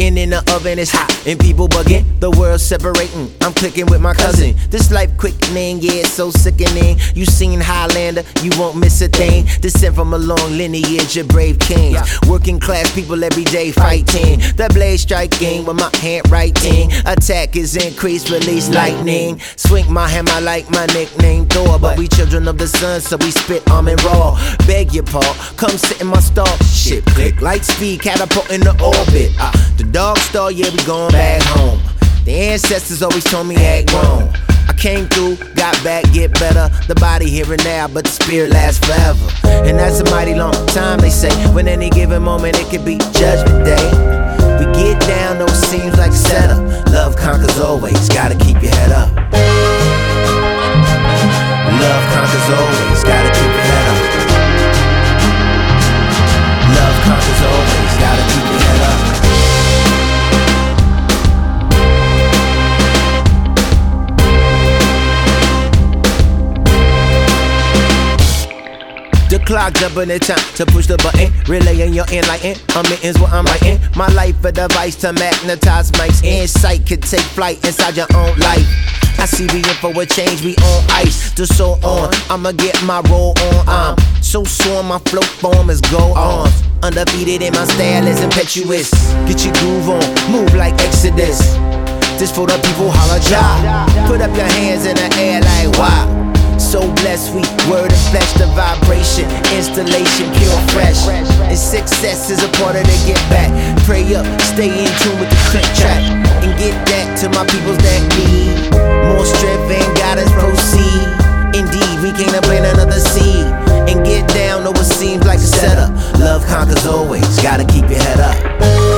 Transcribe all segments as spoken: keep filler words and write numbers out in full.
Cooking in the oven, it's hot, and people bugging. The world separating, I'm clicking with my cousin. This life quickening, yeah, it's so sickening. You seen Highlander, you won't miss a thing. Descend from a long lineage of brave kings. Working class people every day fighting. The blade striking with my handwriting. Attack is increased, release lightning. Swing my hammer like my nickname Thor. But we children of the sun, so we spit arm and raw. Beg your paw, come sit in my stall. Shit click, light speed, catapult in the orbit. uh, The dog star, yeah, we going back home. The ancestors always told me act wrong. I came through, got back, get better. The body here and now, but the spirit lasts forever. And that's a mighty long time, they say. When any given moment, it could be judgment day. We get down, though it seems like a setup. Love conquers always, gotta keep your head up. Love conquers always, gotta keep your head up. Love conquers always, gotta keep your head up. The clock jumping the time to push the button. Relaying your enlighten. Omittance what I'm writing. My life a device to magnetize mics. Insight could take flight inside your own life. I see the info will change, we on ice. To so on, I'ma get my roll on. I'm so sore, my flow form is go on. Undefeated and my style is impetuous. Get your groove on, move like Exodus. This for the people, holla ja. Put up your hands in the air like wow. So blessed, we word of flesh, the vibration, installation, pure fresh. And success is a part of the get back. Pray up, stay in tune with the click track. And get that to my peoples that need more strength and guidance, proceed. Indeed, we came to plant another seed. And get down, though it seems like a setup. Love conquers always, gotta keep your head up.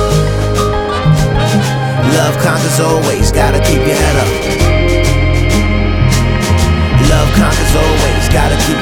Love conquers always, gotta keep your head up. Love conquers always, gotta keep